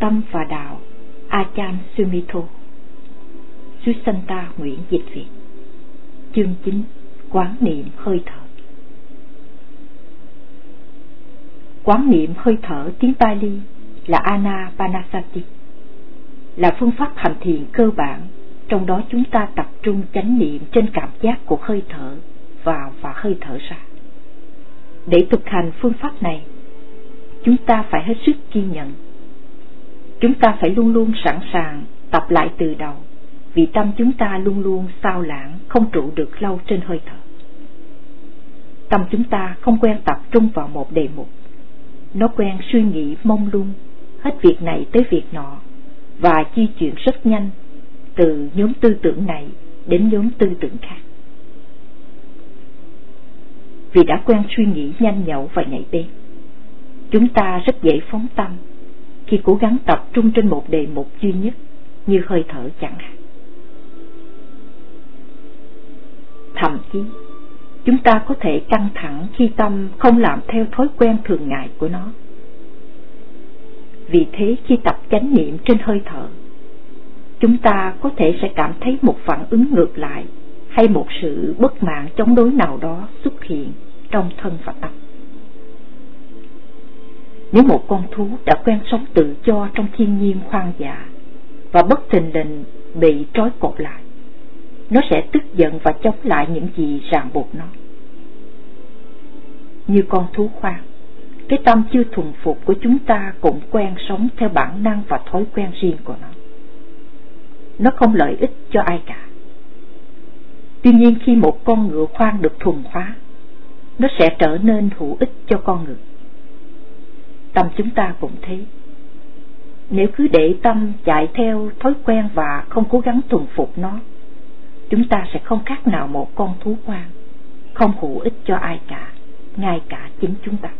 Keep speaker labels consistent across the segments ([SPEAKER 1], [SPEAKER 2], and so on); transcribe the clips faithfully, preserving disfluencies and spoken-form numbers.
[SPEAKER 1] Tâm và Đạo Ajahn Sumito. Susanta Nguyễn dịch Việt. Chương chín. Quán niệm hơi thở. Quán niệm hơi thở tiếng Pali là Anapanasati, là phương pháp hành thiền cơ bản, trong đó chúng ta tập trung chánh niệm trên cảm giác của hơi thở vào và hơi thở ra. Để thực hành phương pháp này, chúng ta phải hết sức kiên nhẫn. Chúng ta phải luôn luôn sẵn sàng tập lại từ đầu, vì tâm chúng ta luôn luôn xao lãng, không trụ được lâu trên hơi thở. Tâm chúng ta không quen tập trung vào một đề mục. Nó quen suy nghĩ mông lung, hết việc này tới việc nọ, và di chuyển rất nhanh từ nhóm tư tưởng này đến nhóm tư tưởng khác. Vì đã quen suy nghĩ nhanh nhẩu và nhạy bén, chúng ta rất dễ phóng tâm khi cố gắng tập trung trên một đề mục duy nhất như hơi thở chẳng hạn. Thậm chí, chúng ta có thể căng thẳng khi tâm không làm theo thói quen thường ngày của nó. Vì thế khi tập chánh niệm trên hơi thở, chúng ta có thể sẽ cảm thấy một phản ứng ngược lại hay một sự bất mãn chống đối nào đó xuất hiện trong thân và tâm. Nếu một con thú đã quen sống tự do trong thiên nhiên hoang dã và bất thình lình bị trói cột lại, nó sẽ tức giận và chống lại những gì ràng buộc nó. Như con thú hoang, cái tâm chưa thuần phục của chúng ta cũng quen sống theo bản năng và thói quen riêng của nó. Nó không lợi ích cho ai cả. Tuy nhiên khi một con ngựa hoang được thuần hóa, nó sẽ trở nên hữu ích cho con người. Tâm chúng ta cũng thế. Nếu cứ để tâm chạy theo thói quen và không cố gắng thuần phục nó, chúng ta sẽ không khác nào một con thú hoang, không hữu ích cho ai cả, ngay cả chính chúng ta.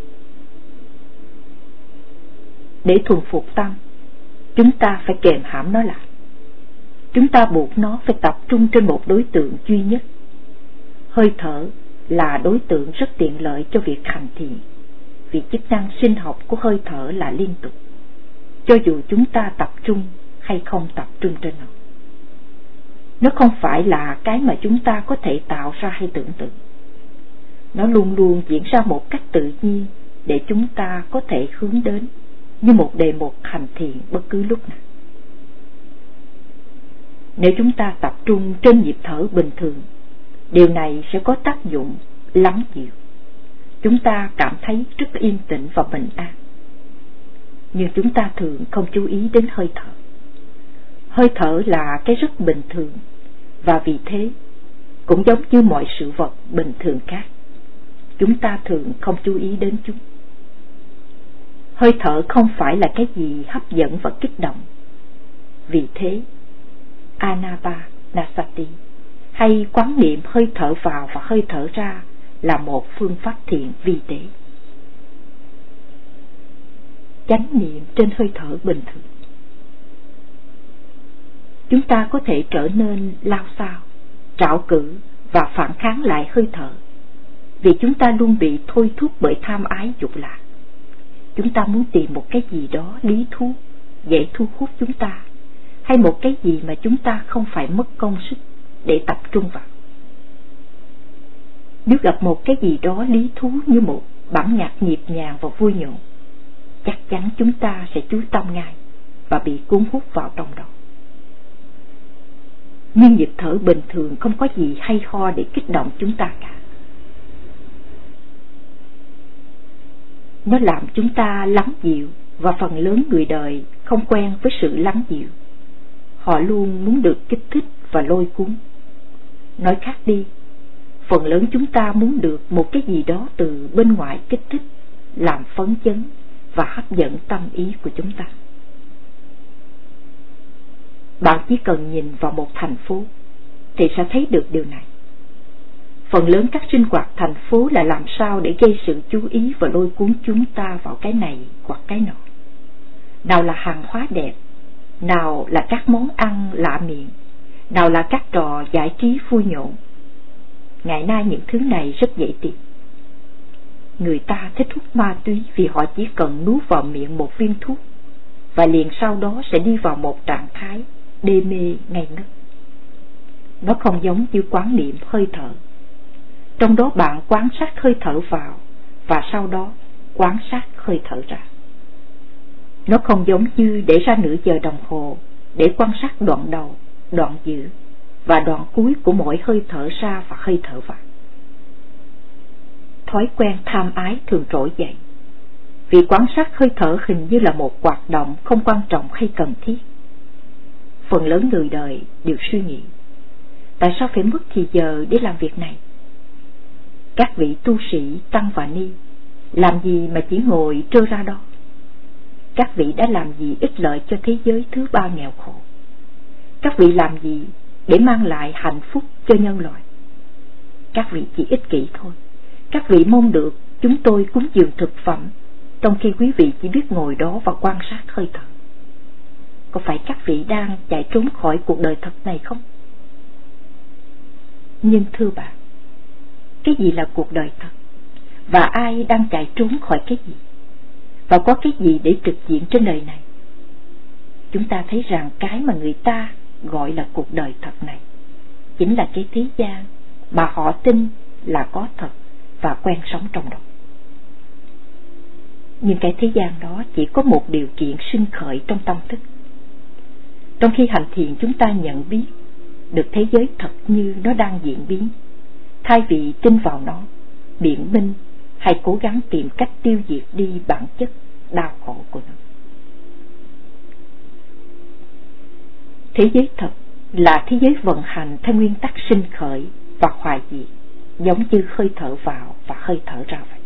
[SPEAKER 1] Để thuần phục tâm, chúng ta phải kềm hãm nó lại. Chúng ta buộc nó phải tập trung trên một đối tượng duy nhất. Hơi thở là đối tượng rất tiện lợi cho việc hành thiền, vì chức năng sinh học của hơi thở là liên tục, cho dù chúng ta tập trung hay không tập trung trên nó. Nó không phải là cái mà chúng ta có thể tạo ra hay tưởng tượng. Nó luôn luôn diễn ra một cách tự nhiên để chúng ta có thể hướng đến, như một đề mục hành thiền bất cứ lúc nào. Nếu chúng ta tập trung trên nhịp thở bình thường, điều này sẽ có tác dụng lắng dịu. Chúng ta cảm thấy rất yên tĩnh và bình an. Nhưng chúng ta thường không chú ý đến hơi thở. Hơi thở là cái rất bình thường, và vì thế cũng giống như mọi sự vật bình thường khác, chúng ta thường không chú ý đến chúng. Hơi thở không phải là cái gì hấp dẫn và kích động. Vì thế Anapanasati hay quán niệm hơi thở vào và hơi thở ra là một phương pháp thiền vi tế. Chánh niệm trên hơi thở bình thường. Chúng ta có thể trở nên lao xao, trạo cử và phản kháng lại hơi thở, vì chúng ta luôn bị thôi thúc bởi tham ái dục lạc. Chúng ta muốn tìm một cái gì đó lý thú, dễ thu hút chúng ta, hay một cái gì mà chúng ta không phải mất công sức để tập trung vào. Nếu gặp một cái gì đó lý thú như một bản nhạc nhịp nhàng và vui nhộn, chắc chắn chúng ta sẽ chú tâm ngay và bị cuốn hút vào trong đó. Nhưng nhịp thở bình thường không có gì hay ho để kích động chúng ta cả. Nó làm chúng ta lắng dịu, và phần lớn người đời không quen với sự lắng dịu. Họ luôn muốn được kích thích và lôi cuốn. Nói khác đi, phần lớn chúng ta muốn được một cái gì đó từ bên ngoài kích thích, làm phấn chấn và hấp dẫn tâm ý của chúng ta. Bạn chỉ cần nhìn vào một thành phố thì sẽ thấy được điều này. Phần lớn các sinh hoạt thành phố là làm sao để gây sự chú ý và lôi cuốn chúng ta vào cái này hoặc cái nọ. Nào là hàng hóa đẹp, nào là các món ăn lạ miệng, nào là các trò giải trí vui nhộn. Ngày nay những thứ này rất dễ tìm. Người ta thích hút ma túy vì họ chỉ cần nuốt vào miệng một viên thuốc, và liền sau đó sẽ đi vào một trạng thái đê mê ngây ngất. Nó không giống như quán niệm hơi thở. Trong đó bạn quan sát hơi thở vào và sau đó quan sát hơi thở ra. Nó không giống như để ra nửa giờ đồng hồ để quan sát đoạn đầu, đoạn giữa và đoạn cuối của mỗi hơi thở ra và hơi thở vào. Thói quen tham ái thường trỗi dậy, vì quan sát hơi thở hình như là một hoạt động không quan trọng hay cần thiết. Phần lớn người đời đều suy nghĩ, tại sao phải mất thì giờ để làm việc này? Các vị tu sĩ, tăng và ni, làm gì mà chỉ ngồi trơ ra đó? Các vị đã làm gì ích lợi cho thế giới thứ ba nghèo khổ? Các vị làm gì để mang lại hạnh phúc cho nhân loại? Các vị chỉ ích kỷ thôi. Các vị mong được chúng tôi cúng dường thực phẩm, trong khi quý vị chỉ biết ngồi đó và quan sát hơi thở. Có phải các vị đang chạy trốn khỏi cuộc đời thật này không? Nhưng thưa bạn, cái gì là cuộc đời thật? Và ai đang chạy trốn khỏi cái gì? Và có cái gì để trực diện trên đời này? Chúng ta thấy rằng cái mà người ta gọi là cuộc đời thật này chính là cái thế gian mà họ tin là có thật và quen sống trong đó. Nhưng cái thế gian đó chỉ có một điều kiện sinh khởi trong tâm thức. Trong khi hành thiền, chúng ta nhận biết được thế giới thật như nó đang diễn biến, thay vì tin vào nó, biện minh hay cố gắng tìm cách tiêu diệt đi bản chất đau khổ của nó. Thế giới thật là thế giới vận hành theo nguyên tắc sinh khởi và hoại diệt, giống như hơi thở vào và hơi thở ra vậy.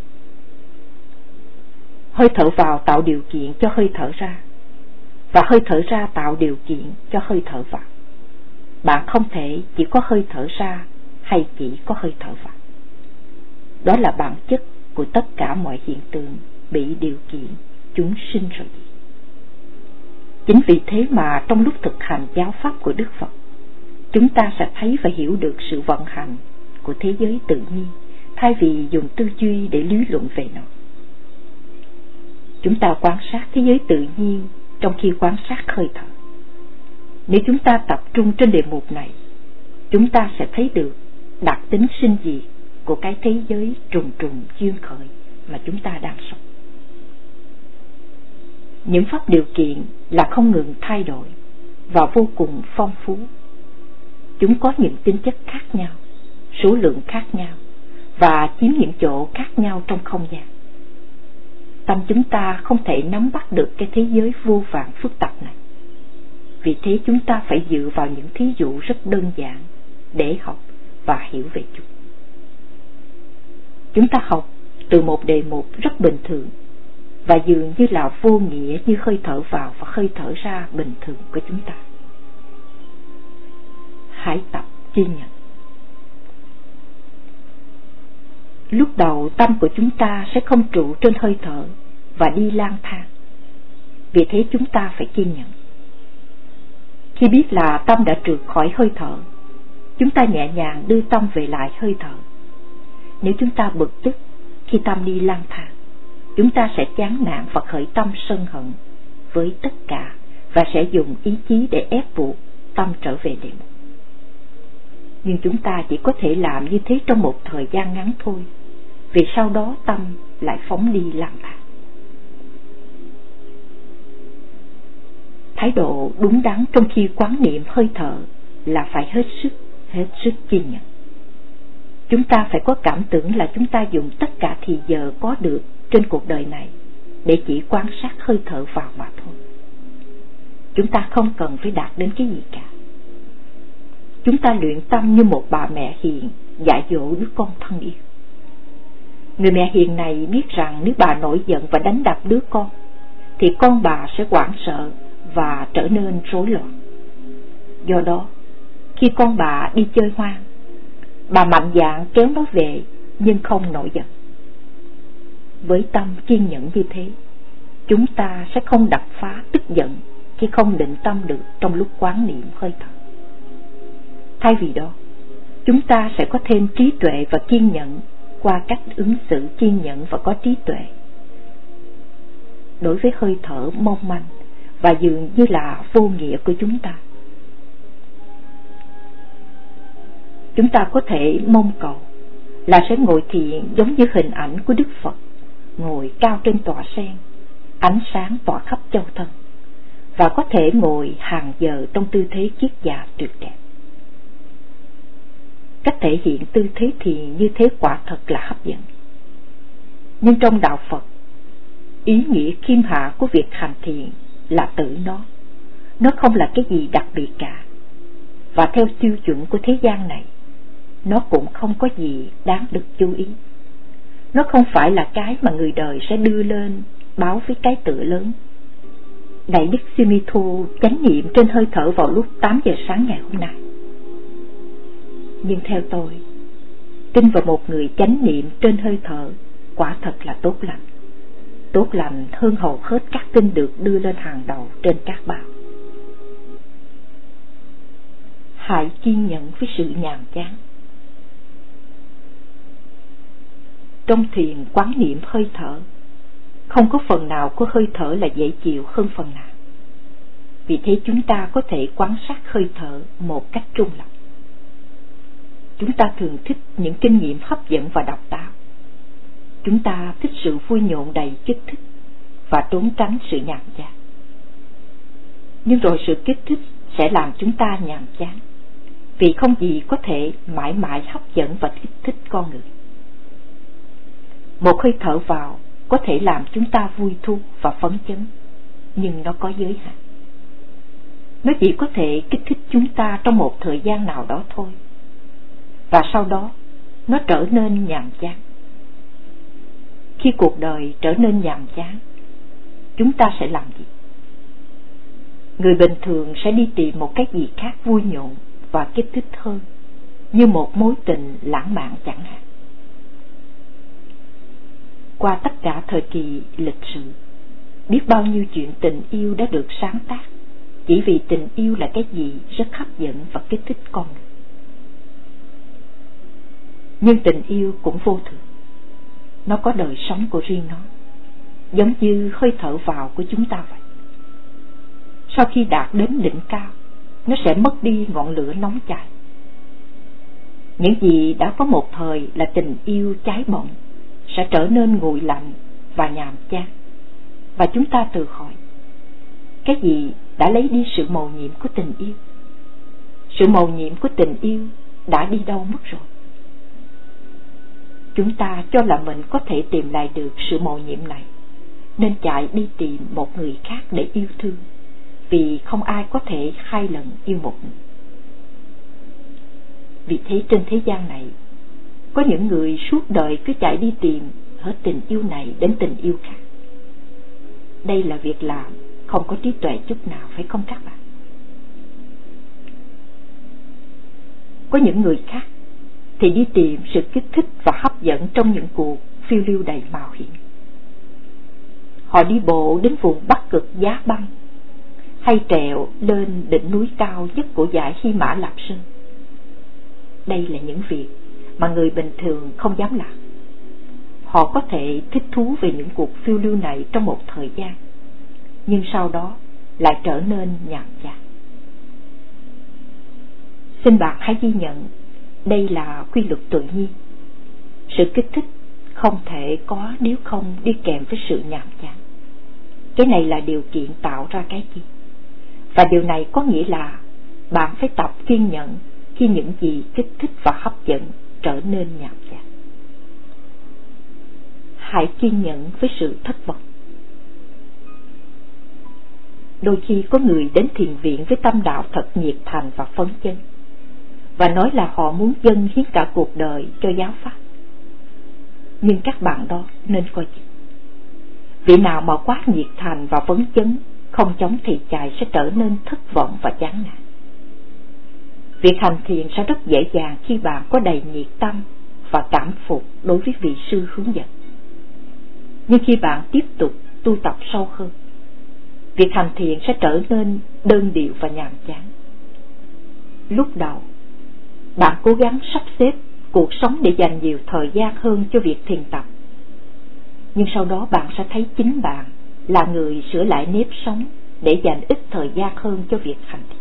[SPEAKER 1] Hơi thở vào tạo điều kiện cho hơi thở ra, và hơi thở ra tạo điều kiện cho hơi thở vào. Bạn không thể chỉ có hơi thở ra hay chỉ có hơi thở vào. Đó là bản chất của tất cả mọi hiện tượng bị điều kiện chúng sinh rồi. Chính vì thế mà trong lúc thực hành giáo pháp của Đức Phật, chúng ta sẽ thấy và hiểu được sự vận hành của thế giới tự nhiên, thay vì dùng tư duy để lý luận về nó. Chúng ta quan sát thế giới tự nhiên trong khi quan sát hơi thở. Nếu chúng ta tập trung trên đề mục này, chúng ta sẽ thấy được đặc tính sinh diệt của cái thế giới trùng trùng duyên khởi mà chúng ta đang sống. Những pháp điều kiện là không ngừng thay đổi và vô cùng phong phú. Chúng có những tính chất khác nhau, số lượng khác nhau và chiếm những chỗ khác nhau trong không gian. Tâm chúng ta không thể nắm bắt được cái thế giới vô vàn phức tạp này. Vì thế chúng ta phải dựa vào những thí dụ rất đơn giản để học và hiểu về chúng. Chúng ta học từ một đề mục rất bình thường và dường như là vô nghĩa như hơi thở vào và hơi thở ra bình thường của chúng ta. Hãy tập kiên nhẫn. Lúc đầu tâm của chúng ta sẽ không trụ trên hơi thở và đi lang thang. Vì thế chúng ta phải kiên nhẫn. Khi biết là tâm đã trượt khỏi hơi thở, chúng ta nhẹ nhàng đưa tâm về lại hơi thở. Nếu chúng ta bực tức khi tâm đi lang thang, chúng ta sẽ chán nản và khởi tâm sân hận với tất cả và sẽ dùng ý chí để ép buộc tâm trở về đề mục. Nhưng chúng ta chỉ có thể làm như thế trong một thời gian ngắn thôi, vì sau đó tâm lại phóng đi lang thang. Thái độ đúng đắn trong khi quán niệm hơi thở là phải hết sức, hết sức kiên nhẫn. Chúng ta phải có cảm tưởng là chúng ta dùng tất cả thì giờ có được trên cuộc đời này để chỉ quan sát hơi thở vào mà thôi. Chúng ta không cần phải đạt đến cái gì cả. Chúng ta luyện tâm như một bà mẹ hiền dạy dỗ đứa con thân yêu. Người mẹ hiền này biết rằng nếu bà nổi giận và đánh đập đứa con thì con bà sẽ hoảng sợ và trở nên rối loạn. Do đó, khi con bà đi chơi hoang, bà mạnh dạn kéo nó về nhưng không nổi giận. Với tâm kiên nhẫn như thế, chúng ta sẽ không đập phá tức giận khi không định tâm được trong lúc quán niệm hơi thở. Thay vì đó, chúng ta sẽ có thêm trí tuệ và kiên nhẫn qua cách ứng xử kiên nhẫn và có trí tuệ đối với hơi thở mong manh và dường như là vô nghĩa của chúng ta. Chúng ta có thể mong cầu là sẽ ngồi thiền giống như hình ảnh của Đức Phật, ngồi cao trên tọa sen, ánh sáng tỏa khắp châu thân, và có thể ngồi hàng giờ trong tư thế kiết già tuyệt đẹp. Cách thể hiện tư thế thiền như thế quả thật là hấp dẫn. Nhưng trong đạo Phật, ý nghĩa khiêm hạ của việc hành thiền là tự nó. Nó không là cái gì đặc biệt cả. Và theo tiêu chuẩn của thế gian này, nó cũng không có gì đáng được chú ý. Nó không phải là cái mà người đời sẽ đưa lên báo với cái tựa lớn: Đại Đức Simitho chánh niệm trên hơi thở vào lúc tám giờ sáng ngày hôm nay. Nhưng theo tôi, tin vào một người chánh niệm trên hơi thở quả thật là tốt lành. Tốt lành hơn hầu hết các tin được đưa lên hàng đầu trên các báo. Hãy kiên nhẫn với sự nhàm chán. Trong thiền quán niệm hơi thở, không có phần nào của hơi thở là dễ chịu hơn phần nào. Vì thế chúng ta có thể quan sát hơi thở một cách trung lập. Chúng ta thường thích những kinh nghiệm hấp dẫn và độc đáo. Chúng ta thích sự vui nhộn đầy kích thích và trốn tránh sự nhàm chán. Nhưng rồi sự kích thích sẽ làm chúng ta nhàm chán, vì không gì có thể mãi mãi hấp dẫn và kích thích con người. Một hơi thở vào có thể làm chúng ta vui thu và phấn chấn, nhưng nó có giới hạn. Nó chỉ có thể kích thích chúng ta trong một thời gian nào đó thôi, và sau đó nó trở nên nhàm chán. Khi cuộc đời trở nên nhàm chán, chúng ta sẽ làm gì? Người bình thường sẽ đi tìm một cái gì khác vui nhộn và kích thích hơn, như một mối tình lãng mạn chẳng hạn. Qua tất cả thời kỳ lịch sử, biết bao nhiêu chuyện tình yêu đã được sáng tác chỉ vì tình yêu là cái gì rất hấp dẫn và kích thích con người. Nhưng tình yêu cũng vô thường. Nó có đời sống của riêng nó, giống như hơi thở vào của chúng ta vậy. Sau khi đạt đến đỉnh cao, nó sẽ mất đi ngọn lửa nóng cháy. Những gì đã có một thời là tình yêu cháy bỏng sẽ trở nên nguội lạnh và nhàm chán. Và chúng ta tự hỏi, cái gì đã lấy đi sự mầu nhiệm của tình yêu? Sự mầu nhiệm của tình yêu đã đi đâu mất rồi? Chúng ta cho là mình có thể tìm lại được sự mầu nhiệm này, nên chạy đi tìm một người khác để yêu thương, vì không ai có thể hai lần yêu một người. Vì thế trên thế gian này, có những người suốt đời cứ chạy đi tìm hết tình yêu này đến tình yêu khác. Đây là việc làm không có trí tuệ chút nào, phải không các bạn? Có những người khác thì đi tìm sự kích thích và hấp dẫn trong những cuộc phiêu lưu đầy mạo hiểm. Họ đi bộ đến vùng Bắc Cực giá băng, hay trèo lên đỉnh núi cao nhất của dãy Hy Mã Lạp Sơn. Đây là những việc mà người bình thường không dám làm. Họ có thể thích thú về những cuộc phiêu lưu này trong một thời gian, nhưng sau đó lại trở nên nhàm chán. Xin bạn hãy ghi nhận, đây là quy luật tự nhiên. Sự kích thích không thể có nếu không đi kèm với sự nhàm chán. Cái này là điều kiện tạo ra cái gì? Và điều này có nghĩa là bạn phải tập kiên nhẫn khi những gì kích thích và hấp dẫn trở nên nhàm chán. Hãy kiên nhẫn với sự thất vọng. Đôi khi có người đến thiền viện với tâm đạo thật nhiệt thành và phấn chấn, và nói là họ muốn dâng hiến cả cuộc đời cho giáo pháp. Nhưng các bạn đó nên coi chừng. Vị nào mà quá nhiệt thành và phấn chấn, không chống thì chạy sẽ trở nên thất vọng và chán nản. Việc hành thiền sẽ rất dễ dàng khi bạn có đầy nhiệt tâm và cảm phục đối với vị sư hướng dẫn. Nhưng khi bạn tiếp tục tu tập sâu hơn, việc hành thiền sẽ trở nên đơn điệu và nhàm chán. Lúc đầu, bạn cố gắng sắp xếp cuộc sống để dành nhiều thời gian hơn cho việc thiền tập. Nhưng sau đó bạn sẽ thấy chính bạn là người sửa lại nếp sống để dành ít thời gian hơn cho việc hành thiền.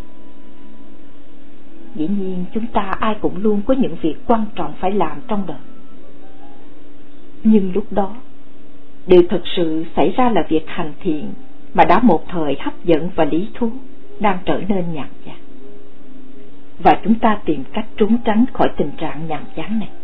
[SPEAKER 1] Dĩ nhiên chúng ta ai cũng luôn có những việc quan trọng phải làm trong đời. Nhưng lúc đó, điều thực sự xảy ra là việc hành thiền mà đã một thời hấp dẫn và lý thú đang trở nên nhàm chán. Và chúng ta tìm cách trốn tránh khỏi tình trạng nhàm chán này.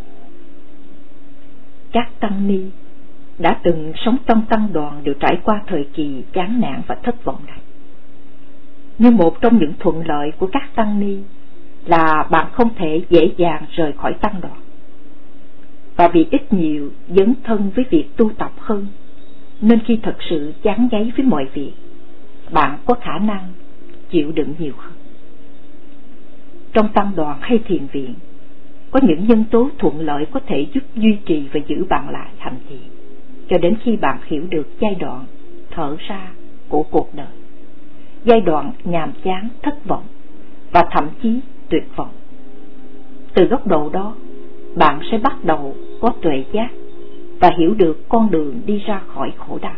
[SPEAKER 1] Các tăng ni đã từng sống trong tăng đoàn đều trải qua thời kỳ chán nản và thất vọng này. Nhưng một trong những thuận lợi của các tăng ni là bạn không thể dễ dàng rời khỏi tăng đoàn. Và vì ít nhiều dấn thân với việc tu tập hơn, nên khi thật sự chán ngấy với mọi việc, bạn có khả năng chịu đựng nhiều hơn. Trong tăng đoàn hay thiền viện, có những nhân tố thuận lợi có thể giúp duy trì và giữ bạn lại hành thiền, cho đến khi bạn hiểu được giai đoạn thở ra của cuộc đời, giai đoạn nhàm chán, thất vọng và thậm chí tuyệt vọng. Từ góc độ đó, bạn sẽ bắt đầu có tuệ giác và hiểu được con đường đi ra khỏi khổ đau.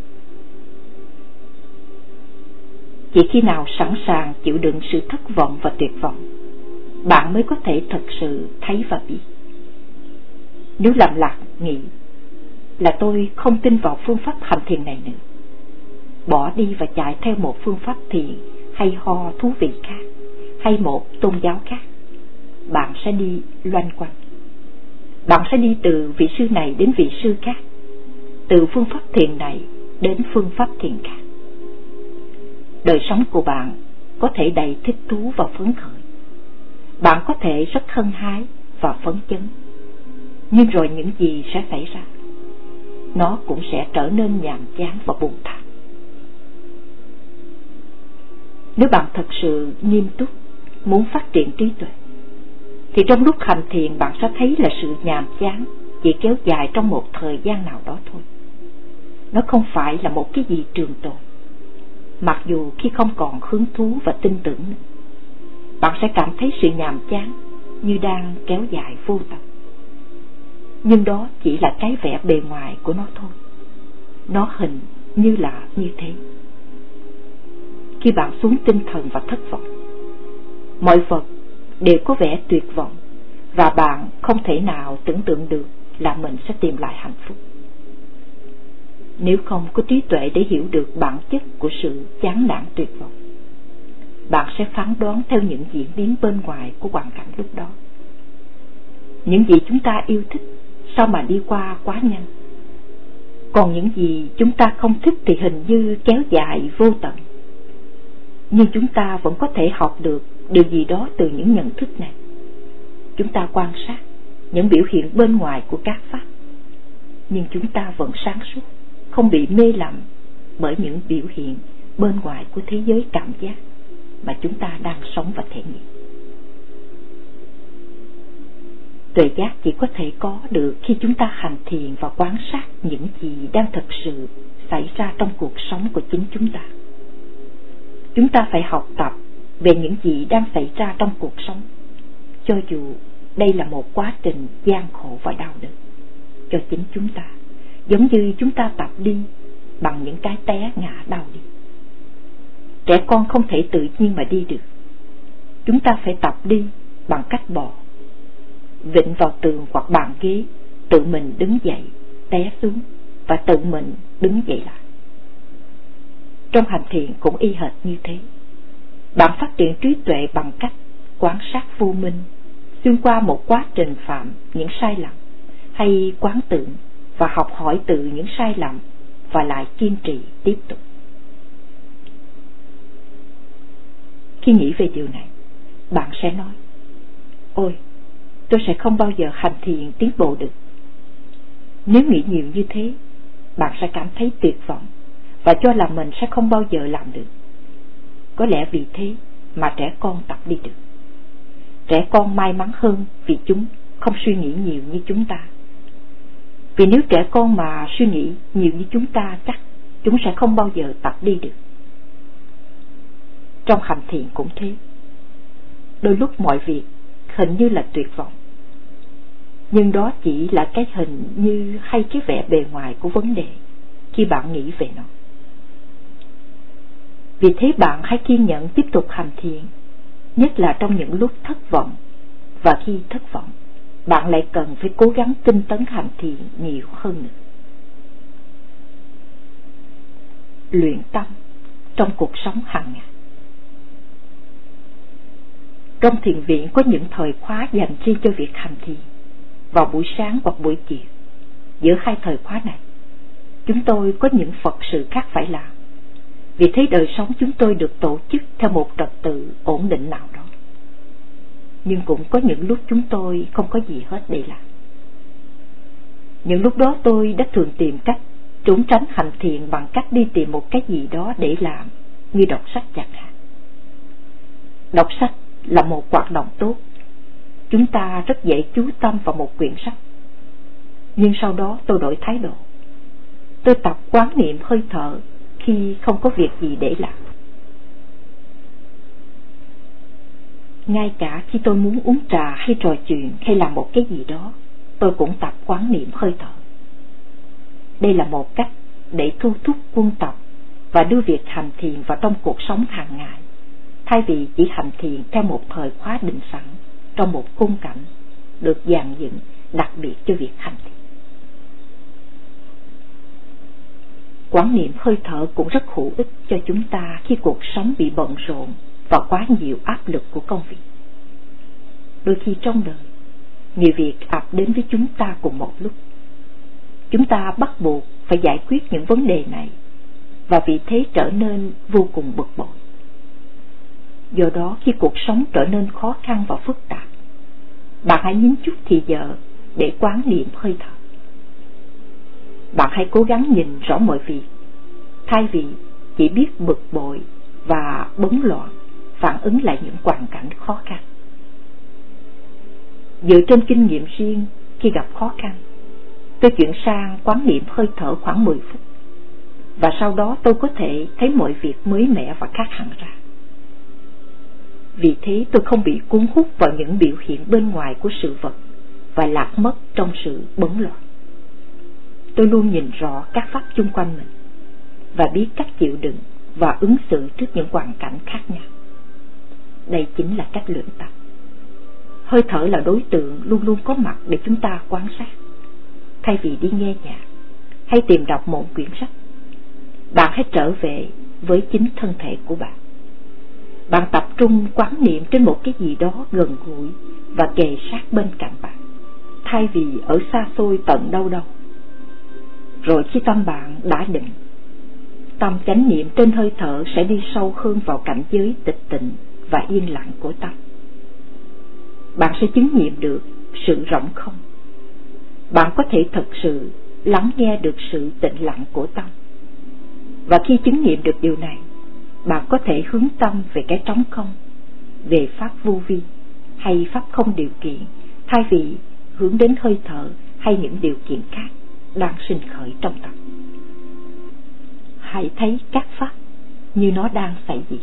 [SPEAKER 1] Chỉ khi nào sẵn sàng chịu đựng sự thất vọng và tuyệt vọng, bạn mới có thể thật sự thấy và biết. Nếu lầm lạc nghĩ là tôi không tin vào phương pháp hành thiền này nữa, bỏ đi và chạy theo một phương pháp thiền hay ho thú vị khác, hay một tôn giáo khác, bạn sẽ đi loanh quanh. Bạn sẽ đi từ vị sư này đến vị sư khác, từ phương pháp thiền này đến phương pháp thiền khác. Đời sống của bạn có thể đầy thích thú và phấn khởi. Bạn có thể rất hân hái và phấn chấn. Nhưng rồi những gì sẽ xảy ra? Nó cũng sẽ trở nên nhàm chán và buồn thảm. Nếu bạn thật sự nghiêm túc muốn phát triển trí tuệ, thì trong lúc hành thiền bạn sẽ thấy là sự nhàm chán chỉ kéo dài trong một thời gian nào đó thôi. Nó không phải là một cái gì trường tồn. Mặc dù khi không còn hứng thú và tin tưởng nữa, bạn sẽ cảm thấy sự nhàm chán như đang kéo dài vô tận. Nhưng đó chỉ là cái vẻ bề ngoài của nó thôi. Nó hình như là như thế. Khi bạn xuống tinh thần và thất vọng, mọi vật đều có vẻ tuyệt vọng, và bạn không thể nào tưởng tượng được là mình sẽ tìm lại hạnh phúc. Nếu không có trí tuệ để hiểu được bản chất của sự chán nản tuyệt vọng, bạn sẽ phán đoán theo những diễn biến bên ngoài của hoàn cảnh lúc đó. Những gì chúng ta yêu thích sao mà đi qua quá nhanh, còn những gì chúng ta không thích thì hình như kéo dài vô tận. Nhưng chúng ta vẫn có thể học được điều gì đó từ những nhận thức này. Chúng ta quan sát những biểu hiện bên ngoài của các pháp, nhưng chúng ta vẫn sáng suốt, không bị mê lầm bởi những biểu hiện bên ngoài của thế giới cảm giác mà chúng ta đang sống và thể nghiệm. Tuệ giác chỉ có thể có được khi chúng ta hành thiền và quan sát những gì đang thực sự xảy ra trong cuộc sống của chính chúng ta. Chúng ta phải học tập về những gì đang xảy ra trong cuộc sống, cho dù đây là một quá trình gian khổ và đau đớn cho chính chúng ta, giống như chúng ta tập đi bằng những cái té ngã đau đi. Trẻ con không thể tự nhiên mà đi được. Chúng ta phải tập đi bằng cách bò, vịn vào tường hoặc bàn ghế, tự mình đứng dậy, té xuống và tự mình đứng dậy lại. Trong hành thiền cũng y hệt như thế. Bạn phát triển trí tuệ bằng cách quan sát vô minh xuyên qua một quá trình phạm những sai lầm, hay quán tưởng và học hỏi từ những sai lầm và lại kiên trì tiếp tục. Khi nghĩ về điều này, bạn sẽ nói: ôi, tôi sẽ không bao giờ hành thiền tiến bộ được. Nếu nghĩ nhiều như thế, bạn sẽ cảm thấy tuyệt vọng và cho là mình sẽ không bao giờ làm được. Có lẽ vì thế mà trẻ con tập đi được. Trẻ con may mắn hơn vì chúng không suy nghĩ nhiều như chúng ta. Vì nếu trẻ con mà suy nghĩ nhiều như chúng ta, chắc chúng sẽ không bao giờ tập đi được. Trong hành thiền cũng thế. Đôi lúc mọi việc hình như là tuyệt vọng, nhưng đó chỉ là cái hình như hay cái vẻ bề ngoài của vấn đề khi bạn nghĩ về nó. Vì thế bạn hãy kiên nhẫn tiếp tục hành thiền, nhất là trong những lúc thất vọng, và khi thất vọng, bạn lại cần phải cố gắng tinh tấn hành thiền nhiều hơn nữa. Luyện tâm trong cuộc sống hàng ngày. Trong thiền viện có những thời khóa dành riêng cho việc hành thiền, vào buổi sáng hoặc buổi chiều. Giữa hai thời khóa này, chúng tôi có những Phật sự khác phải làm. Vì thế đời sống chúng tôi được tổ chức theo một trật tự ổn định nào đó. Nhưng cũng có những lúc chúng tôi không có gì hết để làm. Những lúc đó tôi đã thường tìm cách trốn tránh hành thiền bằng cách đi tìm một cái gì đó để làm, như đọc sách chẳng hạn. Đọc sách là một hoạt động tốt. Chúng ta rất dễ chú tâm vào một quyển sách. Nhưng sau đó tôi đổi thái độ. Tôi tập quán niệm hơi thở khi không có việc gì để làm. Ngay cả khi tôi muốn uống trà hay trò chuyện hay làm một cái gì đó, tôi cũng tập quán niệm hơi thở. Đây là một cách để thu thúc quân tập và đưa việc hành thiền vào trong cuộc sống hàng ngày, thay vì chỉ hành thiền theo một thời khóa định sẵn trong một khung cảnh được dàn dựng đặc biệt cho việc hành thiền. Quán niệm hơi thở cũng rất hữu ích cho chúng ta khi cuộc sống bị bận rộn và quá nhiều áp lực của công việc. Đôi khi trong đời, nhiều việc ập đến với chúng ta cùng một lúc. Chúng ta bắt buộc phải giải quyết những vấn đề này, và vì thế trở nên vô cùng bực bội. Do đó, khi cuộc sống trở nên khó khăn và phức tạp, bạn hãy nhín chút thì giờ để quán niệm hơi thở. Bạn hãy cố gắng nhìn rõ mọi việc, thay vì chỉ biết bực bội và bấn loạn phản ứng lại những hoàn cảnh khó khăn. Dựa trên kinh nghiệm riêng, khi gặp khó khăn, tôi chuyển sang quán niệm hơi thở khoảng mười phút, và sau đó tôi có thể thấy mọi việc mới mẻ và khác hẳn ra. Vì thế tôi không bị cuốn hút vào những biểu hiện bên ngoài của sự vật và lạc mất trong sự bấn loạn. Tôi luôn nhìn rõ các pháp chung quanh mình và biết cách chịu đựng và ứng xử trước những hoàn cảnh khác nhau. Đây chính là cách luyện tập. Hơi thở là đối tượng luôn luôn có mặt để chúng ta quan sát. Thay vì đi nghe nhạc hay tìm đọc một quyển sách, bạn hãy trở về với chính thân thể của bạn. Bạn tập trung quán niệm trên một cái gì đó gần gũi và kề sát bên cạnh bạn, thay vì ở xa xôi tận đâu đâu. Rồi khi tâm bạn đã định, tâm chánh niệm trên hơi thở sẽ đi sâu hơn vào cảnh giới tịch tịnh và yên lặng của tâm. Bạn sẽ chứng nghiệm được sự rỗng không. Bạn có thể thực sự lắng nghe được sự tĩnh lặng của tâm. Và khi chứng nghiệm được điều này, bạn có thể hướng tâm về cái trống không, về pháp vô vi hay pháp không điều kiện, thay vì hướng đến hơi thở hay những điều kiện khác đang sinh khởi trong tâm. Hãy thấy các pháp như nó đang xảy diễn.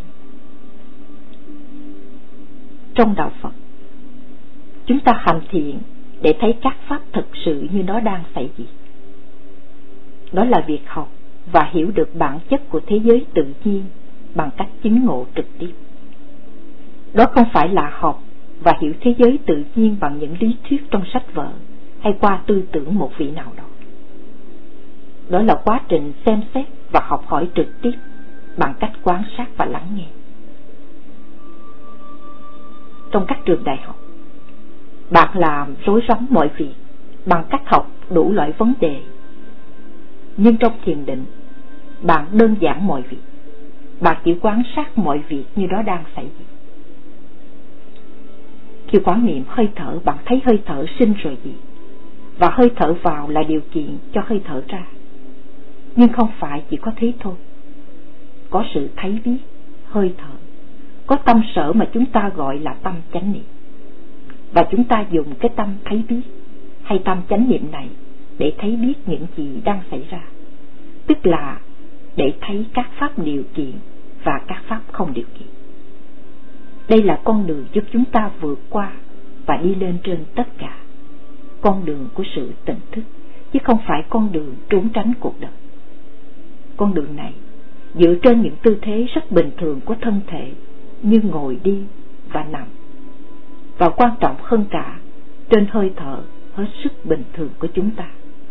[SPEAKER 1] Trong đạo Phật, chúng ta hành thiện để thấy các pháp thực sự như nó đang xảy diễn. Đó là việc học và hiểu được bản chất của thế giới tự nhiên bằng cách chứng ngộ trực tiếp. Đó không phải là học và hiểu thế giới tự nhiên bằng những lý thuyết trong sách vở hay qua tư tưởng một vị nào đó. Đó là quá trình xem xét và học hỏi trực tiếp bằng cách quan sát và lắng nghe. Trong các trường đại học, bạn làm rối rắm mọi việc bằng cách học đủ loại vấn đề. Nhưng trong thiền định, bạn đơn giản mọi việc. Bạn chỉ quan sát mọi việc như đó đang xảy ra. Khi quán niệm hơi thở, bạn thấy hơi thở sinh rồi diệt, và hơi thở vào là điều kiện cho hơi thở ra. Nhưng không phải chỉ có thế thôi. Có sự thấy biết, hơi thở, có tâm sở mà chúng ta gọi là tâm chánh niệm. Và chúng ta dùng cái tâm thấy biết hay tâm chánh niệm này để thấy biết những gì đang xảy ra, tức là để thấy các pháp điều kiện và các pháp không điều kiện. Đây là con đường giúp chúng ta vượt qua và đi lên trên tất cả, con đường của sự tỉnh thức, chứ không phải con đường trốn tránh cuộc đời. Con đường này dựa trên những tư thế rất bình thường của thân thể như ngồi đi và nằm, và quan trọng hơn cả, trên hơi thở hết sức bình thường của chúng ta.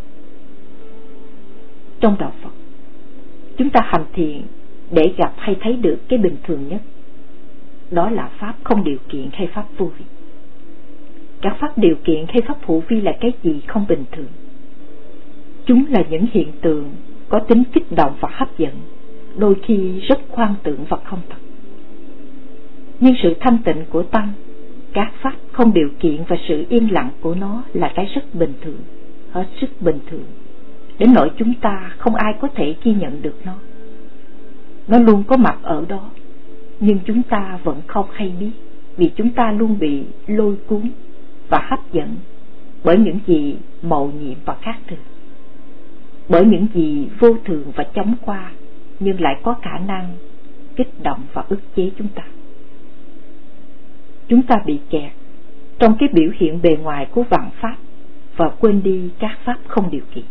[SPEAKER 1] Trong đạo Phật, chúng ta hành thiền để gặp hay thấy được cái bình thường nhất, đó là pháp không điều kiện hay pháp vô vi. Các pháp điều kiện hay pháp hữu vi là cái gì không bình thường? Chúng là những hiện tượng có tính kích động và hấp dẫn, đôi khi rất khoan tưởng và không thật. Nhưng sự thanh tịnh của tâm, các pháp không điều kiện và sự yên lặng của nó là cái rất bình thường, hết sức bình thường, đến nỗi chúng ta không ai có thể ghi nhận được nó. Nó luôn có mặt ở đó, nhưng chúng ta vẫn không hay biết, vì chúng ta luôn bị lôi cuốn và hấp dẫn bởi những gì mầu nhiệm và khác thường, bởi những gì vô thường và chóng qua, nhưng lại có khả năng kích động và ức chế chúng ta. Chúng ta bị kẹt trong cái biểu hiện bề ngoài của vạn pháp và quên đi các pháp không điều kiện.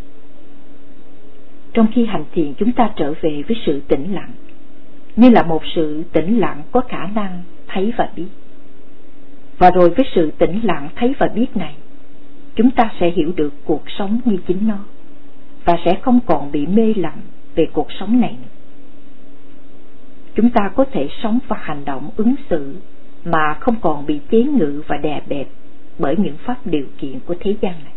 [SPEAKER 1] Trong khi hành thiền, chúng ta trở về với sự tĩnh lặng, như là một sự tĩnh lặng có khả năng thấy và biết. Và rồi với sự tĩnh lặng thấy và biết này, chúng ta sẽ hiểu được cuộc sống như chính nó, và sẽ không còn bị mê lầm về cuộc sống này nữa. Chúng ta có thể sống và hành động ứng xử mà không còn bị chế ngự và đè bẹp bởi những pháp điều kiện của thế gian này.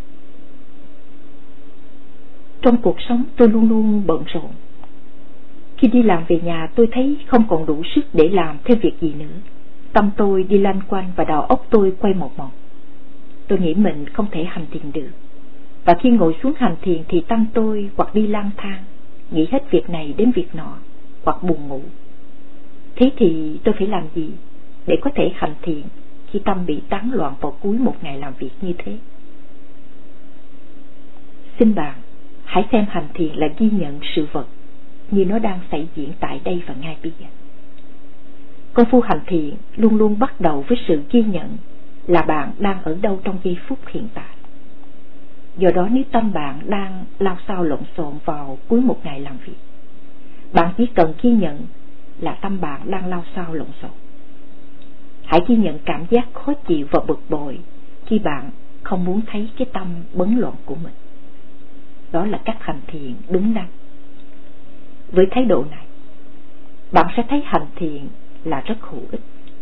[SPEAKER 1] Trong cuộc sống tôi luôn luôn bận rộn. Khi đi làm về nhà tôi thấy không còn đủ sức để làm thêm việc gì nữa. Tâm tôi đi lanh quanh và đầu óc tôi quay một vòng. Tôi nghĩ mình không thể hành thiền được. Và khi ngồi xuống hành thiền thì tâm tôi hoặc đi lang thang, nghĩ hết việc này đến việc nọ, hoặc buồn ngủ. Thế thì tôi phải làm gì để có thể hành thiền khi tâm bị tán loạn vào cuối một ngày làm việc như thế? Xin bạn hãy xem hành thiền là ghi nhận sự vật như nó đang xảy diễn tại đây và ngay bây giờ. Công phu hành thiền luôn luôn bắt đầu với sự ghi nhận là bạn đang ở đâu trong giây phút hiện tại. Do đó nếu tâm bạn đang lao xao lộn xộn vào cuối một ngày làm việc, bạn chỉ cần ghi nhận là tâm bạn đang lao xao lộn xộn. Hãy ghi nhận cảm giác khó chịu và bực bội khi bạn không muốn thấy cái tâm bấn loạn của mình. Đó là cách hành thiền đúng đắn. Với thái độ này, bạn sẽ thấy hành thiền là rất hữu ích.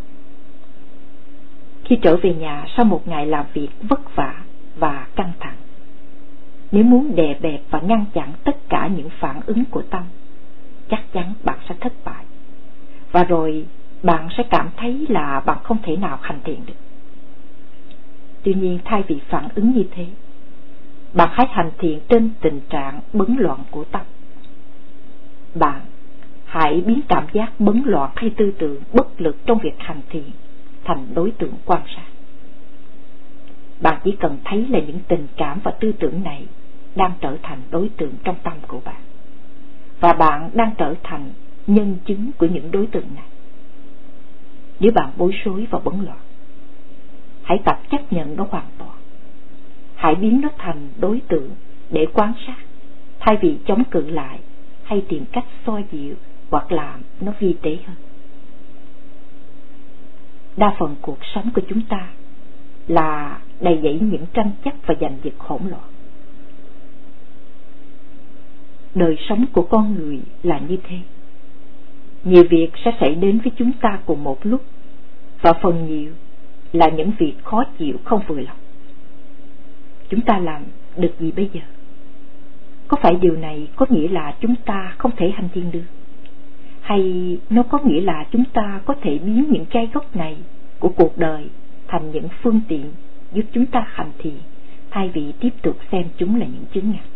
[SPEAKER 1] Khi trở về nhà sau một ngày làm việc vất vả và căng thẳng, nếu muốn đè bẹp và ngăn chặn tất cả những phản ứng của tâm, chắc chắn bạn sẽ thất bại. Và rồi bạn sẽ cảm thấy là bạn không thể nào hành thiền được. Tuy nhiên thay vì phản ứng như thế, bạn hãy hành thiền trên tình trạng bấn loạn của tâm. Bạn hãy biến cảm giác bấn loạn hay tư tưởng bất lực trong việc hành thiền thành đối tượng quan sát. Bạn chỉ cần thấy là những tình cảm và tư tưởng này đang trở thành đối tượng trong tâm của bạn, và bạn đang trở thành nhân chứng của những đối tượng này. Nếu bạn bối rối và bấn loạn, hãy tập chấp nhận nó hoàn toàn. Hãy biến nó thành đối tượng để quan sát, thay vì chống cự lại hay tìm cách xoa dịu hoặc làm nó vi tế hơn. Đa phần cuộc sống của chúng ta là đầy dẫy những tranh chấp và giành giật hỗn loạn. Đời sống của con người là như thế. Nhiều việc sẽ xảy đến với chúng ta cùng một lúc, và phần nhiều là những việc khó chịu không vừa lòng. Chúng ta làm được gì bây giờ? Có phải điều này có nghĩa là chúng ta không thể hành thiền được? Hay nó có nghĩa là chúng ta có thể biến những gai góc này của cuộc đời thành những phương tiện giúp chúng ta hành thiền, thay vì tiếp tục xem chúng là những chướng ngại?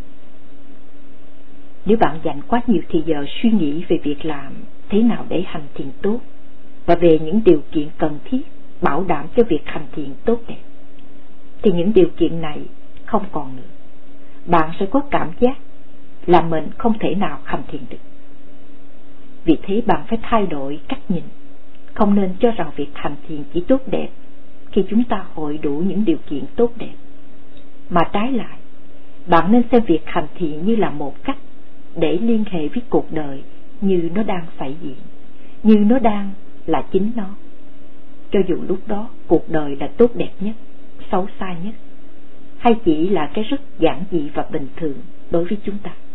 [SPEAKER 1] Nếu bạn dành quá nhiều thời giờ suy nghĩ về việc làm thế nào để hành thiền tốt, và về những điều kiện cần thiết bảo đảm cho việc hành thiền tốt đẹp, thì những điều kiện này không còn nữa. Bạn sẽ có cảm giác là mình không thể nào hành thiền được. Vì thế bạn phải thay đổi cách nhìn, không nên cho rằng việc hành thiền chỉ tốt đẹp khi chúng ta hội đủ những điều kiện tốt đẹp, mà trái lại, bạn nên xem việc hành thiền như là một cách để liên hệ với cuộc đời như nó đang xảy diện, như nó đang là chính nó, cho dù lúc đó cuộc đời là tốt đẹp nhất, xấu xa nhất, hay chỉ là cái rất giản dị và bình thường đối với chúng ta.